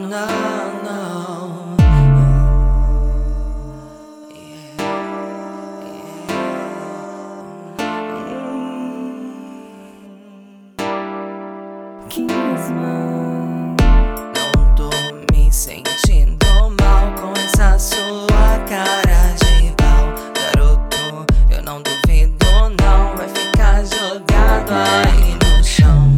no. Não tô me sentindo mal com essa sua cara de pau, garoto. Eu não duvido, não vai ficar jogado aí no chão.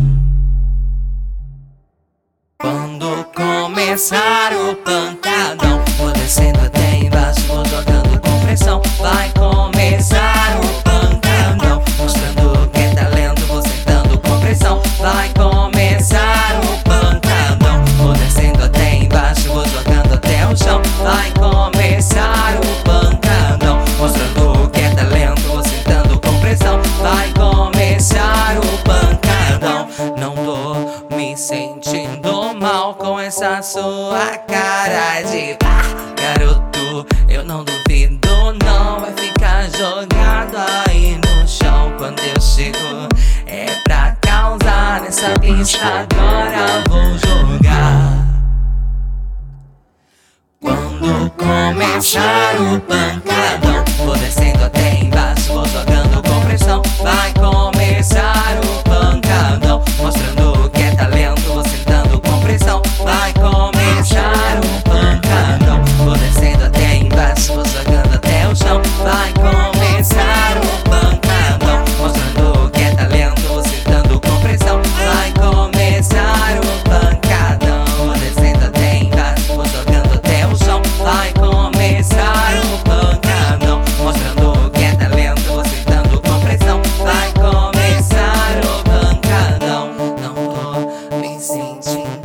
Quando começar o pancadão, vou descendo até embaixo, vou jogando com pressão. Vai começar o pancadão, mostrando que é talento, vou sentando com pressão. Vai começar o pancadão, vou descendo até embaixo, vou jogando até o chão. Vai começar o pancadão, mostrando que é talento, vou sentando com pressão. Vai começar o pancadão. Não tô me sentindo mal com essa sua cara de garoto. Eu não duvido, não vai ficar jogado aí no chão. Quando eu chego é pra causar nessa pista, agora vou jogar. Quando começar o pancadão, vou descendo até embaixo, vou jogando com pressão. Vai começar o pancadão, mostrando que é talento, vou sentando com pressão. Vai começar o pancadão, vou descendo até embaixo, vou jogando até o chão. Vai começar o pancadão, mostrando que é talento, vou sentando com pressão. Vai começar o pancadão, vou descendo até embaixo, vou jogando até o chão. Vai começar o pancadão, mostrando que é talento, vou sentando com pressão. Vai começar o pancadão. Não tô me sentindo